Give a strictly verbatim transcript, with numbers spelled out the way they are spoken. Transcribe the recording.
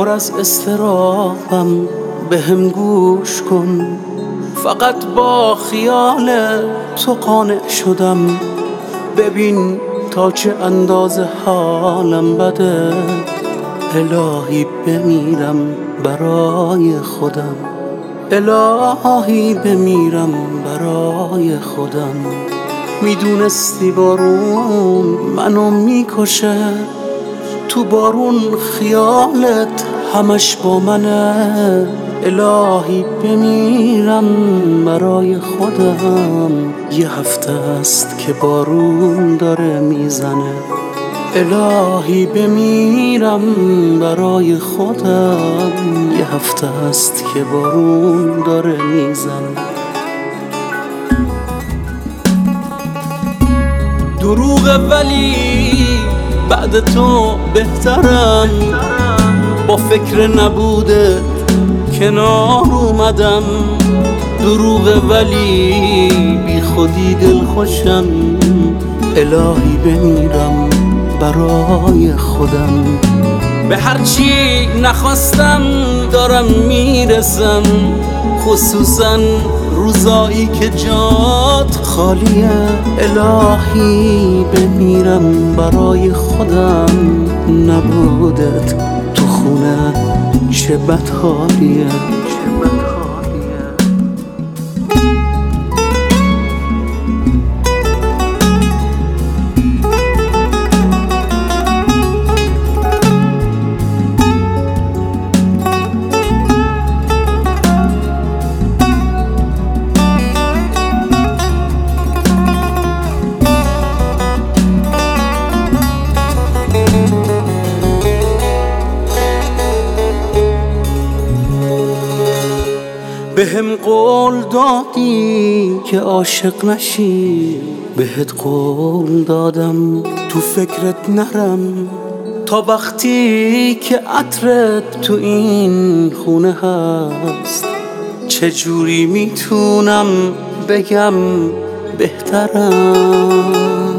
پر از اضطرابم بهم گوش کن، فقط با خیال تو قانع شدم. ببین تا چه اندازه حالم بده، الهی بمیرم برای خودم، الهی بمیرم برای خودم. میدونستی بارون منو میکشه، تو بارون خیالت همش با منه. الهی بمیرم برای خودم، یه هفته است که بارون داره میزنه. الهی بمیرم برای خودم، یه هفته است که بارون داره میزنه. دروغه ولی بعد تو بهترم، با فکر نبوده کنار اومدم. دروغه ولی بی خودی دل خوشم، الهی بمیرم برای خودم. به هرچی نخواستم دارم میرسم، خصوصا روزایی که جات خالیه. الهی بمیرم برای خودم، نبودت تو خونه چه بدحالیه. بهم قول دادی که عاشق نشی، بهت قول دادم تو فکرت نرم. تا وقتی که عطرت تو این خونه هست، چجوری میتونم بگم بهترم؟